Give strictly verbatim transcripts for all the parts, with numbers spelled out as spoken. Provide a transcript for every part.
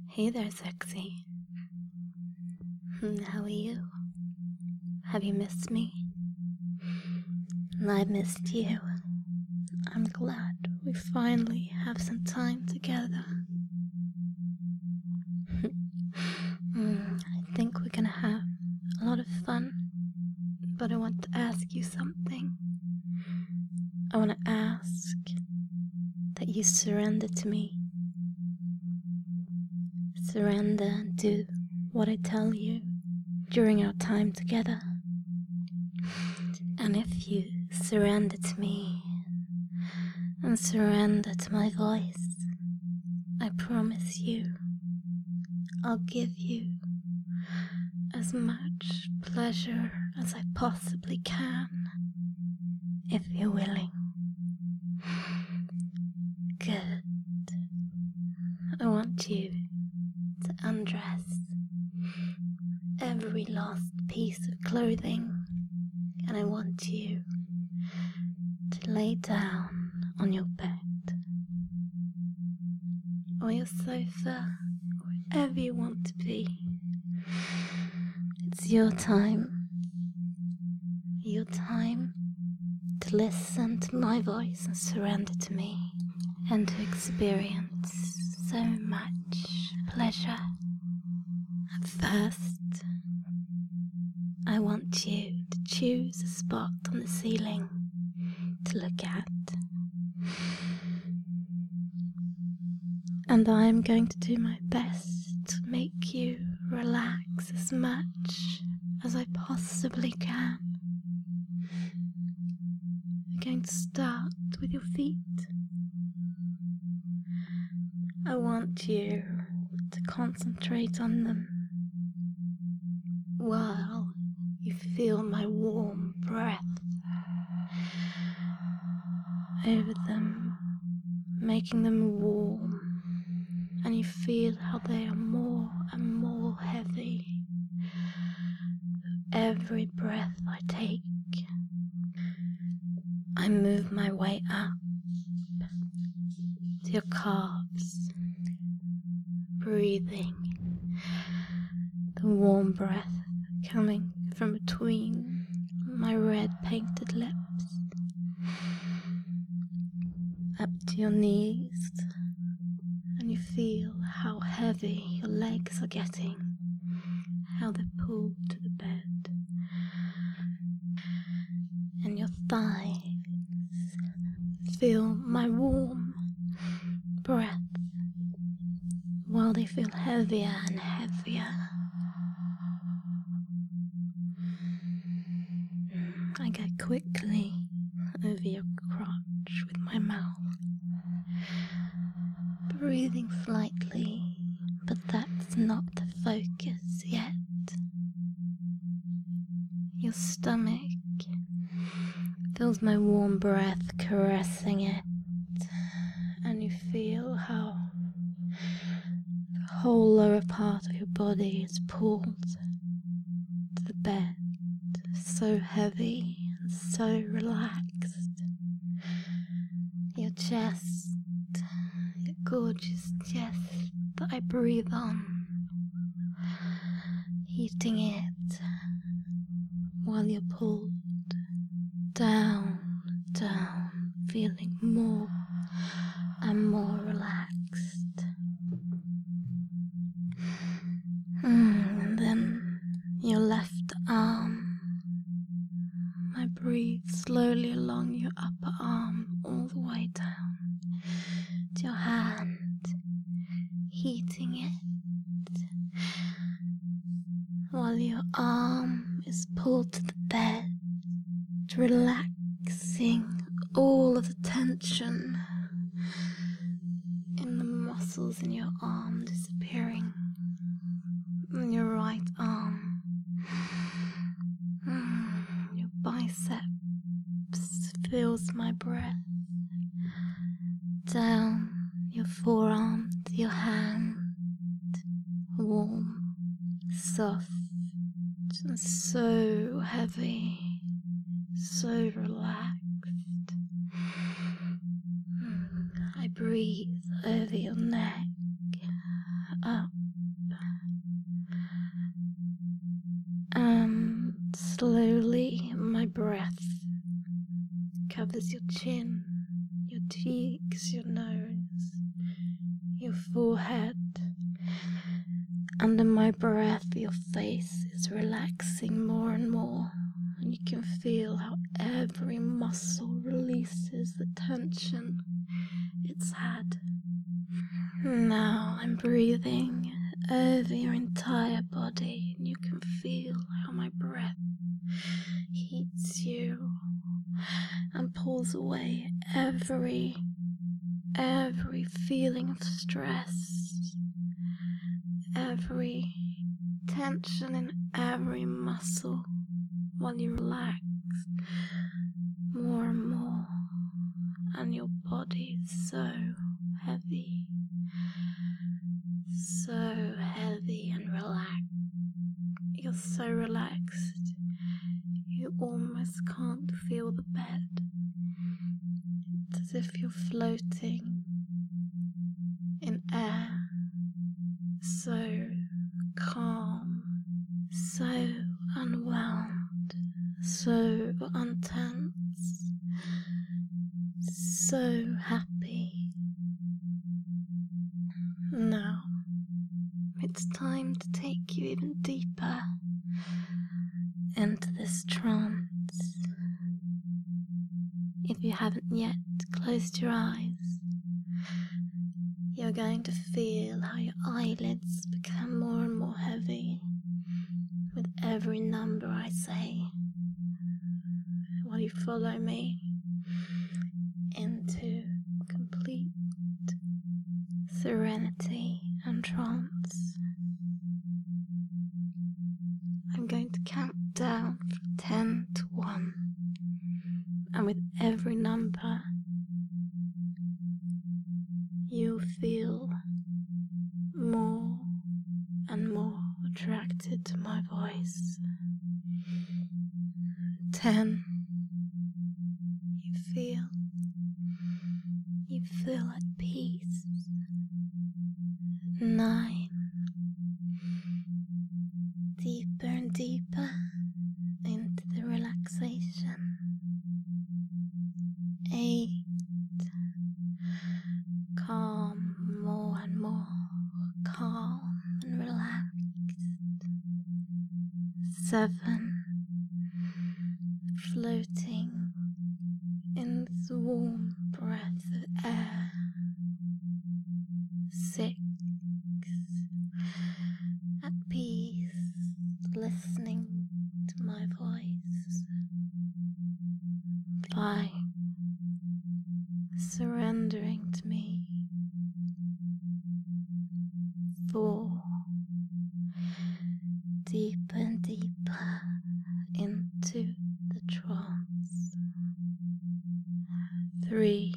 Hey there, sexy. Hmm, How are you? Have you missed me? I missed you. I'm glad we finally have some time together. Hmm, I think we're gonna have a lot of fun, but I want to ask you something. I want to ask that you surrender to me. Surrender and do what I tell you during our time together. And if you surrender to me and surrender to my voice, I promise you I'll give you as much pleasure as I possibly can, if you're willing. Good. I want you to undress every last piece of clothing, and I want you to lay down on your bed or your sofa, wherever you want to be. It's your time, your time to listen to my voice and surrender to me, and to experience so much pleasure. At first, I want you to choose a spot on the ceiling to look at. And I'm going to do my best to make you relax as much as I possibly can. We're going to start with your feet. I want you to concentrate on them while you feel my warm breath over them, making them warm, and you feel how they are more and more heavy with every breath I take. I move my way up to your calves, breathing the warm breath coming from between my red painted lips, up to your knees, and you feel how heavy your legs are getting, how they're pulled to the bed, and your thighs feel my warm breath while they feel heavier and heavier. I go quickly over your crotch with my mouth, breathing slightly, but that's not the focus yet. Your stomach feels my warm breath caressing it, and you feel how the whole lower part of your body is pulled to the bed, so heavy and so relaxed. Your chest, your gorgeous chest that I breathe on, heating it while you're pulled down, down, feeling more and more relaxed. Mm, and then your left arm, I breathe slowly along your upper arm all the way down to your hand, heating it while your arm is pulled to the bed, relaxing all of the tension in the muscles in your arm disappearing, in your right arm. Mm, your biceps feels my breath down your forearm to your hand, warm, soft, and so heavy, so relaxed. I breathe over your neck, up cheeks, your nose, your forehead. Under my breath, your face is relaxing more and more, and you can feel how every muscle releases the tension it's had. Now I'm breathing over your entire body, and you can feel how my breath heats you and pulls away every, every feeling of stress, every tension in every muscle, while you relax more and more, and your body is so heavy, so heavy and relaxed. You're so relaxed, you almost can't feel the bed. It's as if you're floating in air, so calm, so unwound, so untense, so happy. Now, it's time to take you even deeper into this trance. If you haven't yet closed your eyes, you're going to feel how your eyelids become more and more heavy with every number I say, while you follow me into complete serenity and trance. I'm going to count down from ten to one, and with every number you'll feel more and more attracted to my voice. Ten. You feel, you feel at peace. Nine. Deeper and deeper into the relaxation. Eight. Calm, more and more calm and relaxed. Seven. Floating in this warm breath of air. Six. At peace, listening to my voice. Five. Surrendering to me. Four. Deeper and deeper into the trance. Three.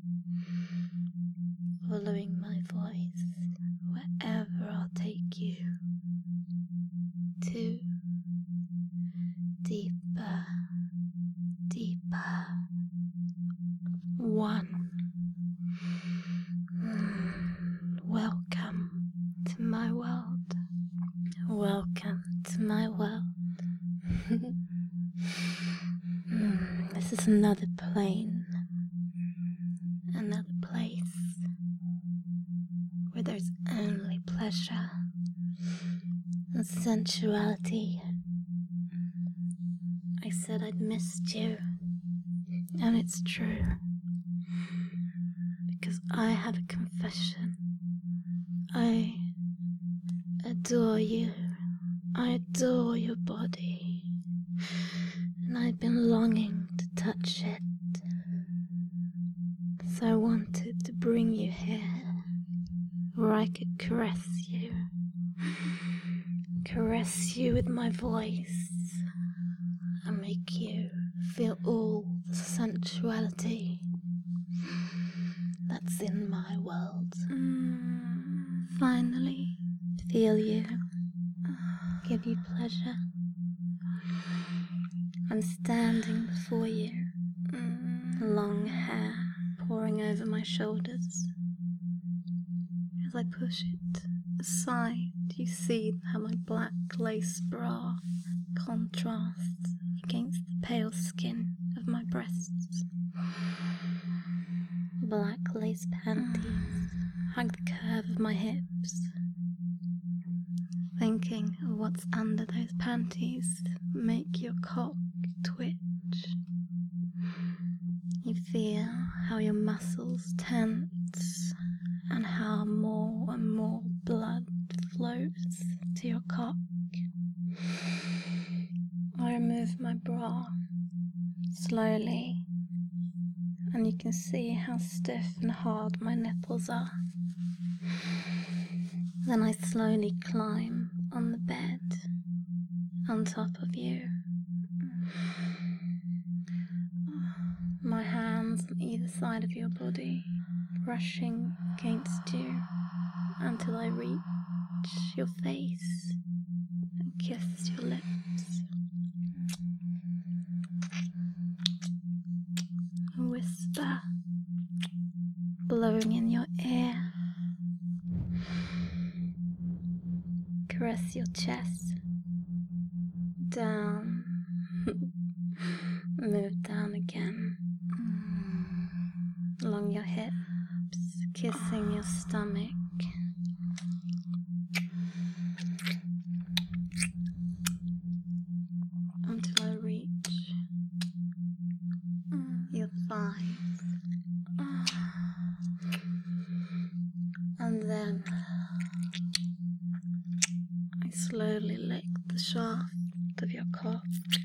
Following my voice wherever I'll take you. Two. Deeper, deeper. One. Mm, welcome to my world. Welcome to my world. mm, this is another plane, another place where there's only pleasure and sensuality. I said I'd missed you, and it's true, because I have a confession. I adore you. I adore your body, and I've been longing to touch it. So I wanted to bring you here, where I could caress you, caress you with my voice, and make you feel all the sensuality that's in my world. Mm. Finally, feel you, give you pleasure. I'm standing before you, mm. long hair pouring over my shoulders. As I push it aside, you see how my black lace bra contrasts against the pale skin of my breasts. black lace panties hug the curve of my hips. Thinking of what's under those panties make your cock twitch. You feel how your muscles tense and how more and more blood flows to your cock. I remove my bra slowly, and you can see how stiff and hard my nipples are. Then I slowly climb on the bed on top of you. My hands on either side of your body, brushing against you until I reach your face and kiss your lips. A whisper blowing in your ear. Caress your chest. Down. Move down again. Along your hips, kissing your stomach. Until I reach your thighs. And then I slowly lick the shaft of your cock.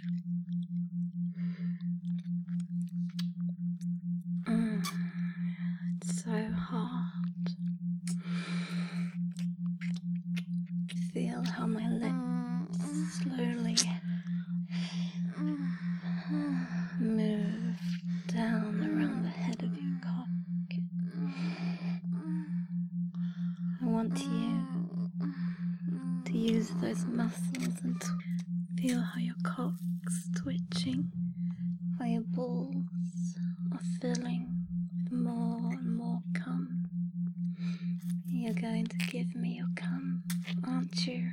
Mm, it's so hard. Feel how my lips slowly move down around the head of your cock. I want you to use those muscles and tw- feel how your cock's twitching, how your balls are filling with more and more cum. You're going to give me your cum, aren't you?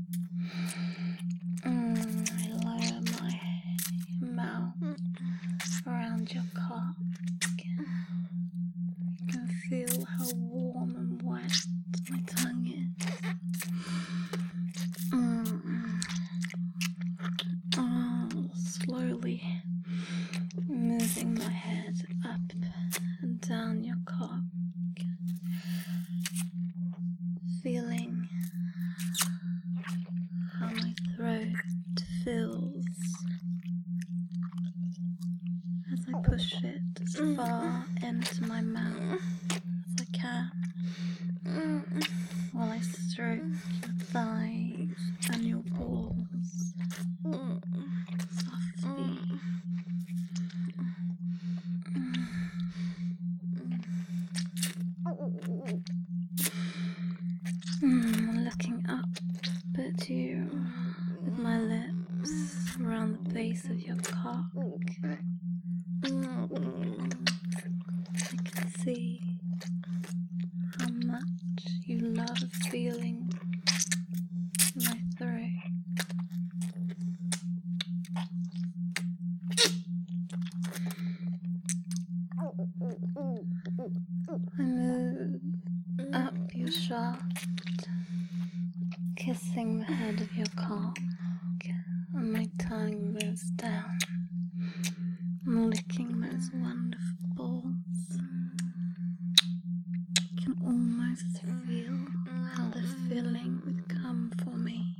Mm, I lower my mouth around your cock. You can feel how warm and wet my tongue is. Mm. Oh, slowly moving my head up and down your cock. Feeling how my throat fills as I push it as far into my mouth as I can, while I stroke your thighs and your balls softly. Mm, looking up at you with my lips around the base of your cock. I can see how much you love feeling my throat. I move up your shaft, kissing the head of your cock, and my tongue moves down. I'm licking those wonderful balls. I can almost feel how they're filling with cum for me.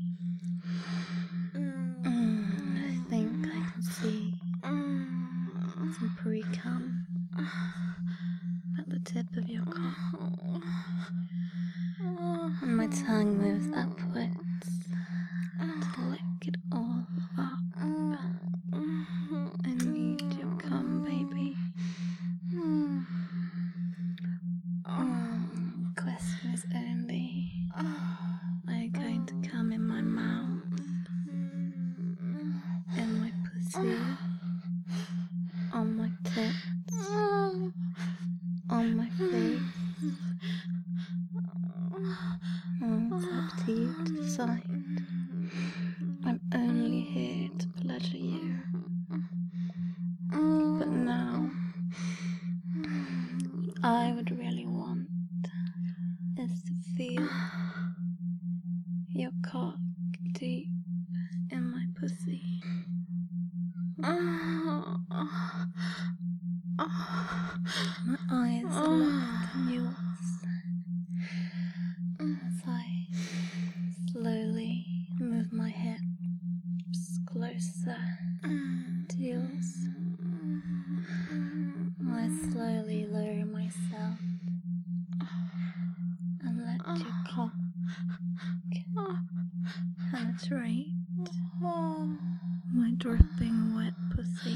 Mm, I think I can see some pre-cum at the tip of your cock. And my tongue moves upwards to lick it all up. I need your cum, baby. Mm, question is only, are you going to come in my mouth, in my pussy, on my tits, on my face? Mm, it's up to you to decide. I'm only here to pleasure you. But now, your cock penetrate my dripping wet pussy.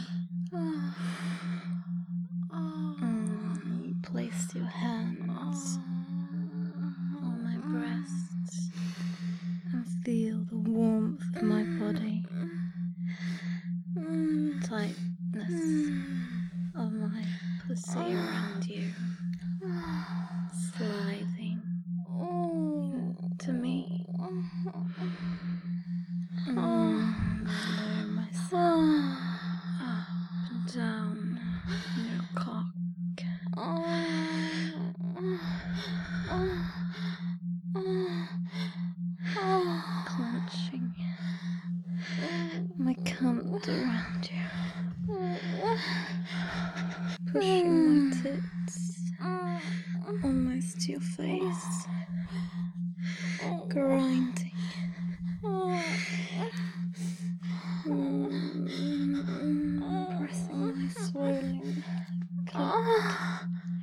Mm, you placed your hands on my breasts and feel the warmth of my body, tightness of my pussy around you, sliding into me. Mm, I lower myself up and down your cock. Clenching my cunt around you, pushing my tits almost to your face, grinding, mm, pressing my swollen cunt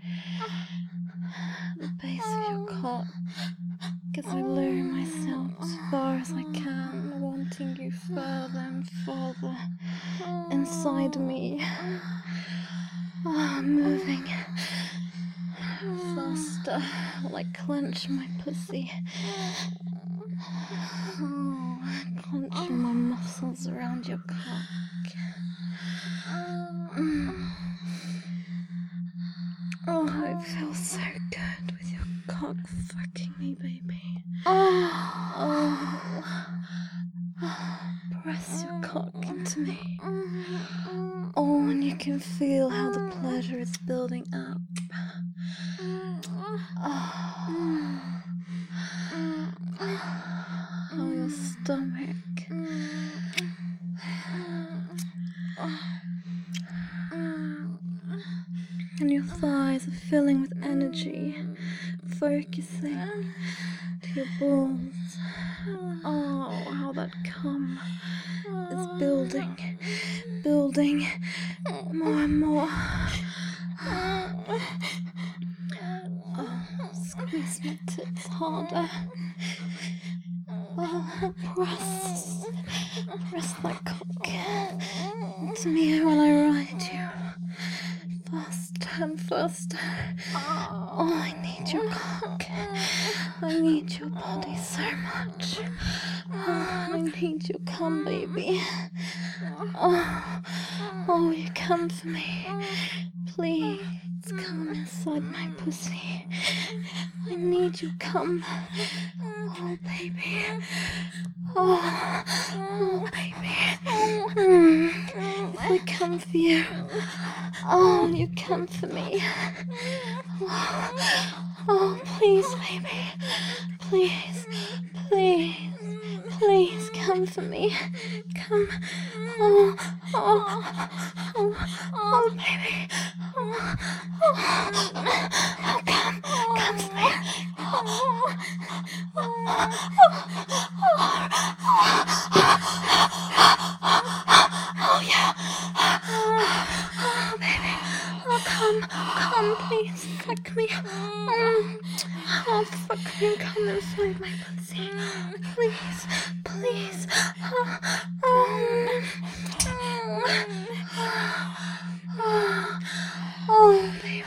at the base of your cock as I lower myself as far as I can, wanting you further and further inside me. Oh, moving faster while I clench my pussy. Oh, clenching my muscles around your cock. Mm. Oh, it feels so good with your cock fucking me, baby. Oh, press your cock into me. Oh, and you can feel how the pleasure is building up. Oh, how your stomach and your thighs are filling with energy, focusing to your balls. Oh, how that cum is building, building more and more. Oh, squeeze my tits harder. Oh, press, press that cock into me while I ride you. Faster and faster. Oh, I need your cock. I need your body so much. Oh, I need your cum, baby. Oh, oh, you come for me. Please come inside my pussy. I need your cum. Oh, baby. Oh, oh, baby. Mm. If I come for you, oh, you come for me. Oh, oh, please, baby. Please, please, please come for me. Come. Oh, oh, oh, oh, baby. Oh, oh, oh, come, come for me. Oh, oh, oh, yeah. Oh, baby. Oh, come, come, please, fuck me. Mm. Oh, fuck me, come inside my pussy. Please, please. Oh, oh, oh, oh, baby.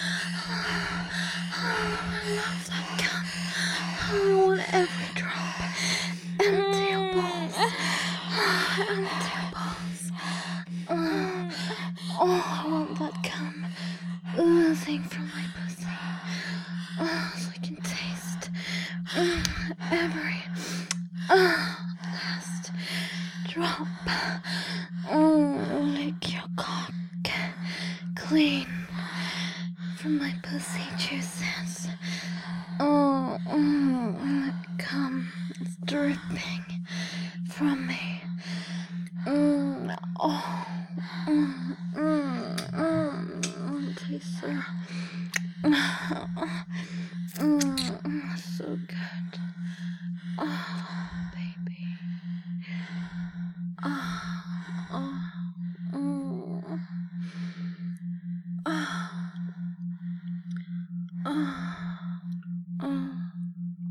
Oh, I love that cum. I want every drop. Empty your balls. Oh, empty your balls. Oh, oh, I want that cum oozing from my pussy. Oh, so I can taste mm, every oh, last drop. Oh, lick your cock clean from my pussy juices. Oh, oh, that cum is dripping from me. Mm, oh, mm, mm, mm, mm, tastes so, mm, so good. Oh, baby. Oh, oh, mm, oh, oh, oh,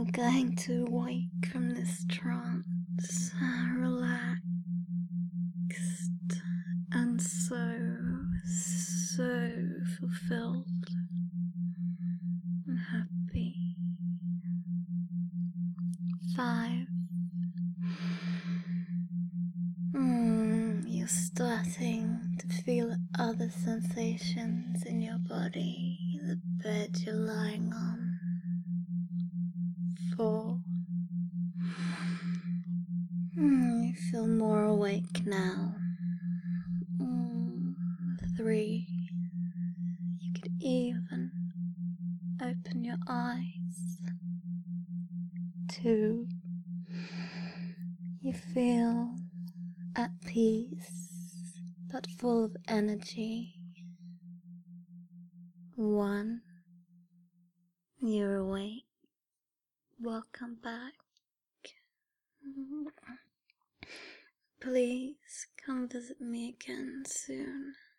You're going to wake from this trance, relaxed and so, so fulfilled and happy. Five. Mm, you're starting to feel other sensations in your body, the bed you're lying on. Four. Mm, you feel more awake now. Mm, three. You could even open your eyes. Two. You feel at peace, but full of energy. One. You're awake. Welcome back. Please come visit me again soon.